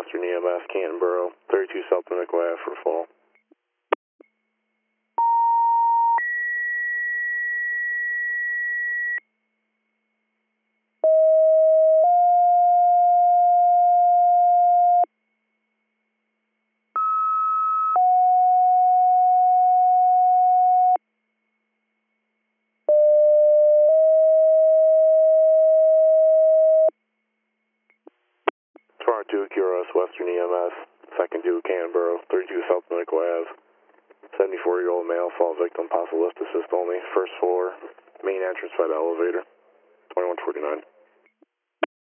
Western EMS, Canton Borough, 32 South Pinnacle Ave for fall. Toronto 2 QRS Western EMS, second 2 Canton Borough, 32 South Pinnacle Ave. 74-year-old male, fall victim, possible lift assist only. First floor, main entrance by the elevator, 2149.